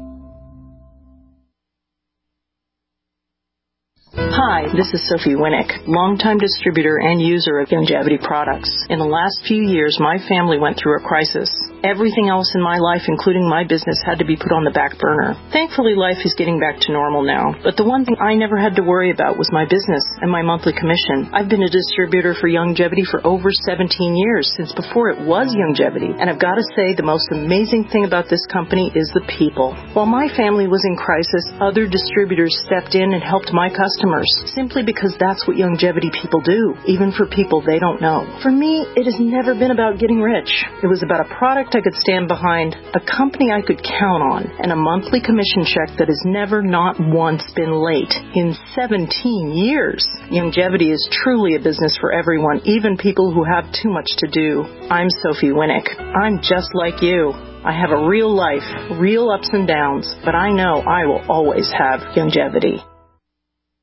Hi, this is Sophie Winnick, longtime distributor and user of Youngevity products. In the last few years, my family went through a crisis. Everything else in my life, including my business, had to be put on the back burner. Thankfully, life is getting back to normal now. But the one thing I never had to worry about was my business and my monthly commission. I've been a distributor for Youngevity for over seventeen years, since before it was Youngevity. And I've got to say, the most amazing thing about this company is the people. While my family was in crisis, other distributors stepped in and helped my customers, simply because that's what Youngevity people do, even for people they don't know. For me, it has never been about getting rich. It was about a product I could stand behind, a company I could count on, and a monthly commission check that has never not once been late in seventeen years. Youngevity is truly a business for everyone, even people who have too much to do. I'm Sophie Winnick. I'm just like you. I have a real life, real ups and downs, but I know I will always have Youngevity.